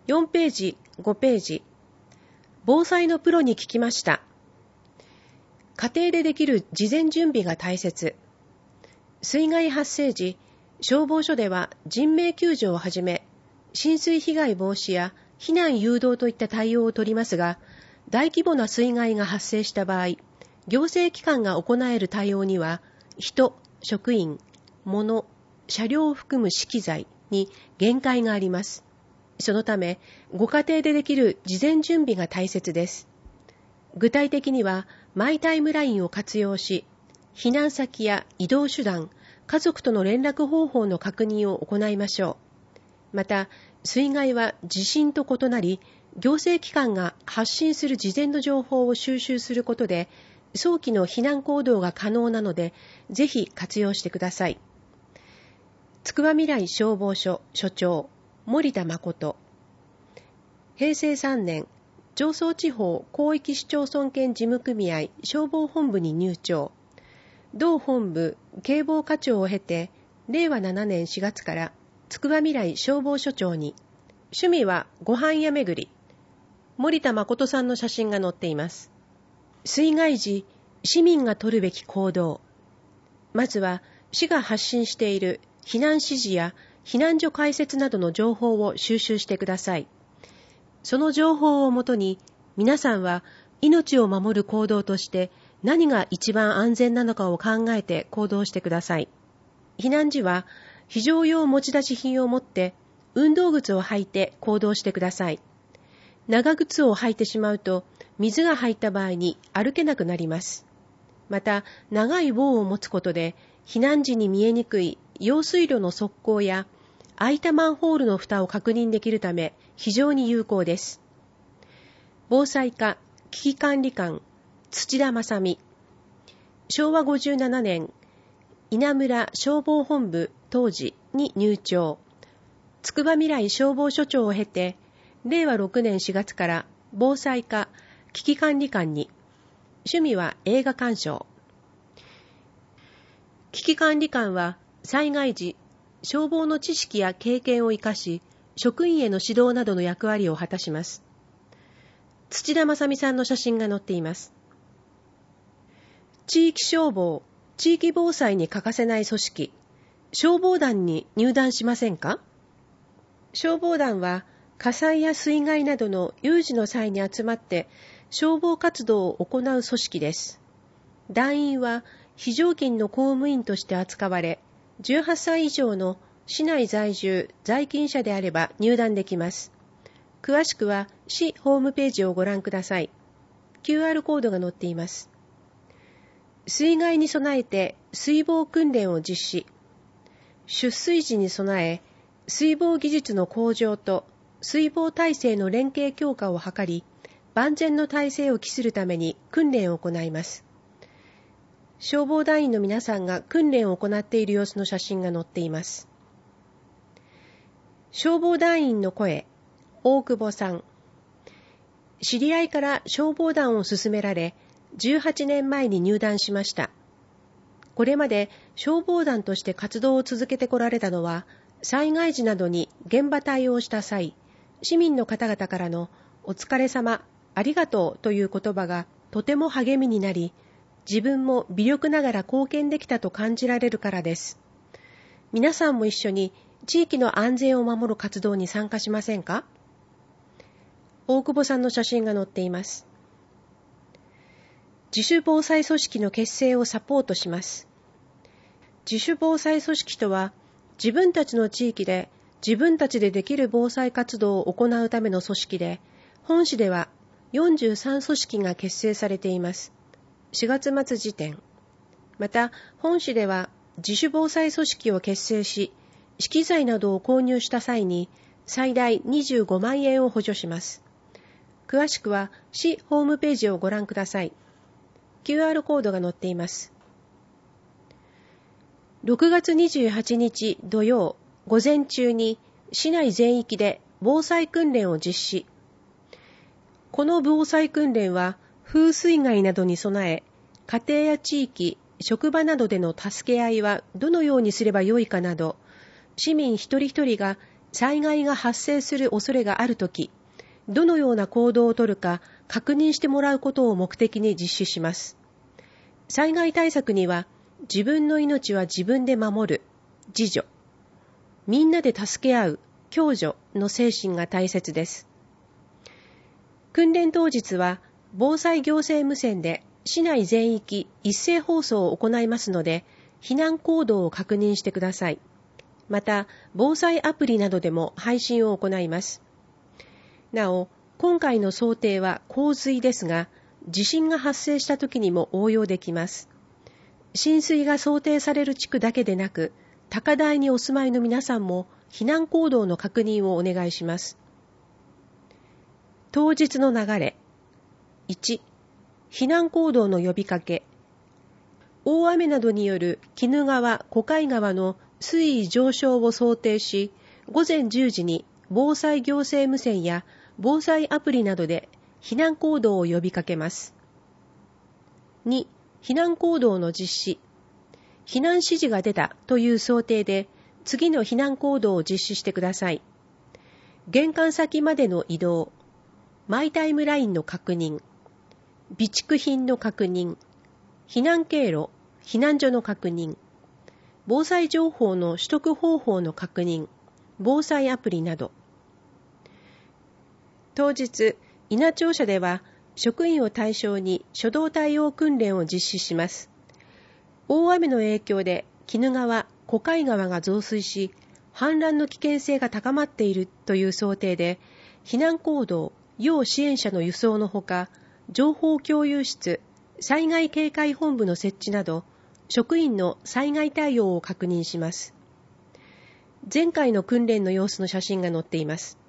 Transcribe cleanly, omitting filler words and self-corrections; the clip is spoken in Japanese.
4ページ、5ページ。防災のプロに聞きました。家庭でできる事前準備が大切。水害発生時、消防署では人命救助をはじめ、浸水被害防止や避難誘導といった対応を取りますが、大規模な水害が発生した場合、行政機関が行える対応には、人、職員、物、車両を含む資機材に限界があります。そのため、ご家庭でできる事前準備が大切です。具体的には、マイタイムラインを活用し、避難先や移動手段、家族との連絡方法の確認を行いましょう。また、水害は地震と異なり、行政機関が発信する事前の情報を収集することで、早期の避難行動が可能なので、ぜひ活用してください。つくばみらい消防署署長、森田誠。平成3年、常総地方広域市町村圏事務組合消防本部に入庁。同本部警防課長を経て、令和7年4月からつくばみらい消防署長に。趣味はご飯屋巡り。森田誠さんの写真が載っています。水害時、市民が取るべき行動。まずは、市が発信している避難指示や避難所開設などの情報を収集してください。その情報をもとに、皆さんは命を守る行動として何が一番安全なのかを考えて行動してください。避難時は、非常用持ち出し品を持って、運動靴を履いて行動してください。長靴を履いてしまうと、水が入った場合に歩けなくなります。また、長い棒を持つことで、避難時に見えにくい用水路の側溝や開いたマンホールの蓋を確認できるため、非常に有効です。防災課危機管理官土田正美。昭和57年、稲村消防本部当時に入庁。つくばみらい消防署長を経て、令和6年4月から防災課危機管理官に。趣味は映画鑑賞。危機管理官は災害時、消防の知識や経験を生かし、職員への指導などの役割を果たします。土田正美さんの写真が載っています。地域消防、地域防災に欠かせない組織、消防団に入団しませんか？消防団は火災や水害などの有事の際に集まって消防活動を行う組織です。団員は非常勤の公務員として扱われ、18歳以上の市内在住、在勤者であれば入団できます。詳しくは市ホームページをご覧ください。QR コードが載っています。水害に備えて水防訓練を実施。出水時に備え、水防技術の向上と水防体制の連携強化を図り、万全の体制を期するために訓練を行います。消防団員の皆さんが訓練を行っている様子の写真が載っています。消防団員の声、大久保さん。知り合いから消防団を勧められ、18年前に入団しました。これまで消防団として活動を続けてこられたのは、災害時などに現場対応した際、市民の方々からのお疲れ様、ありがとうという言葉がとても励みになり、自分も微力ながら貢献できたと感じられるからです。皆さんも一緒に地域の安全を守る活動に参加しませんか？大久保さんの写真が載っています。自主防災組織の結成をサポートします。自主防災組織とは、自分たちの地域で自分たちでできる防災活動を行うための組織で、本市では43組織が結成されています。4月末時点。また、本市では自主防災組織を結成し、資機材などを購入した際に最大25万円を補助します。詳しくは市ホームページをご覧ください。QR コードが載っています。6月28日土曜午前中に市内全域で防災訓練を実施。この防災訓練は風水害などに備え、家庭や地域、職場などでの助け合いはどのようにすればよいかなど、市民一人一人が災害が発生する恐れがあるとき、どのような行動をとるか確認してもらうことを目的に実施します。災害対策には、自分の命は自分で守る、自助、みんなで助け合う、共助の精神が大切です。訓練当日は、防災行政無線で市内全域一斉放送を行いますので、避難行動を確認してください。また、防災アプリなどでも配信を行います。なお、今回の想定は洪水ですが、地震が発生した時にも応用できます。浸水が想定される地区だけでなく、高台にお住まいの皆さんも避難行動の確認をお願いします。当日の流れ。1、避難行動の呼びかけ。大雨などによる鬼怒川、小貝川の水位上昇を想定し、午前10時に防災行政無線や防災アプリなどで避難行動を呼びかけます。2、避難行動の実施。避難指示が出たという想定で、次の避難行動を実施してください。玄関先までの移動、マイタイムラインの確認、備蓄品の確認、避難経路、避難所の確認、防災情報の取得方法の確認、防災アプリなど。当日、伊那庁舎では職員を対象に初動対応訓練を実施します。大雨の影響で鬼怒川、小貝川が増水し、氾濫の危険性が高まっているという想定で、避難行動、要支援者の輸送のほか、情報共有室、災害警戒本部の設置など、職員の災害対応を確認します。前回の訓練の様子の写真が載っています。